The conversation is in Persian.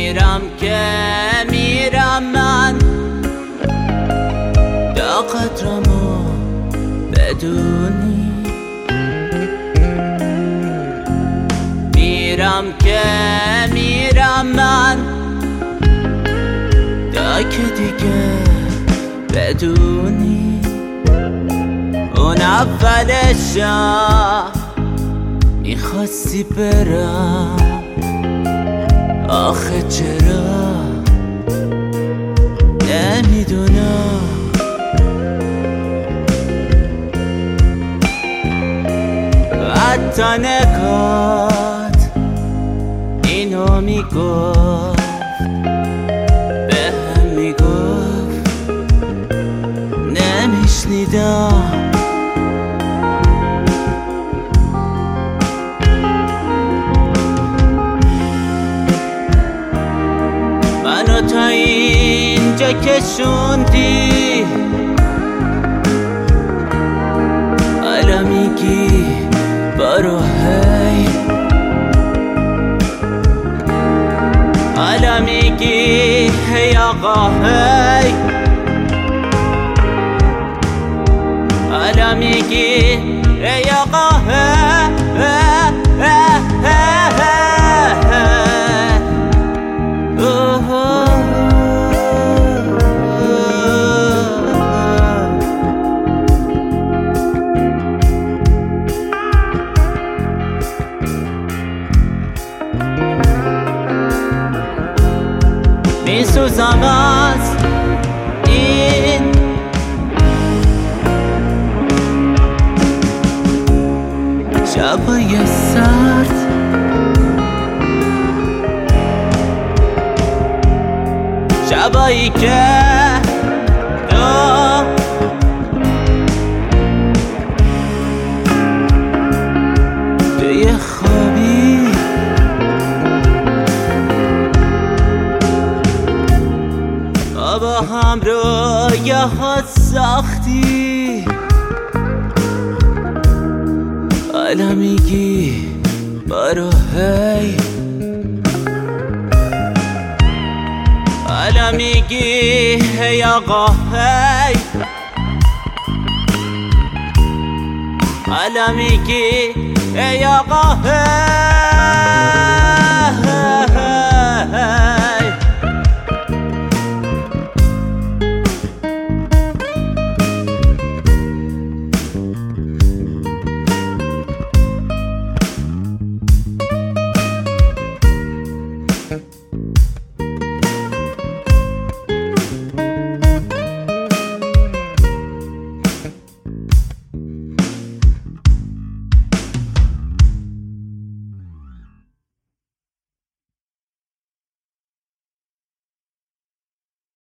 میرم که میرم من تا قدرمو بدونی، میرم که میرم من تا که دیگه بدونی اون اولشم میخواستی برم، آخه چرا نمیدونم. حتی نکات اینو میگفت، به هم میگفت نمیشنیدم. منو تا اینجا کشوندی، حالا میگی برو هی، حالا میگی هی آقا هی، حالا میگی هی آقا هی. میسوزم از این شبای سرد، شبایی که تو توی خوابی با هم رویاهات ساختی، حالا میگی برو هی، حالا میگی هی آقا هی، حالا میگی هی آقا هی.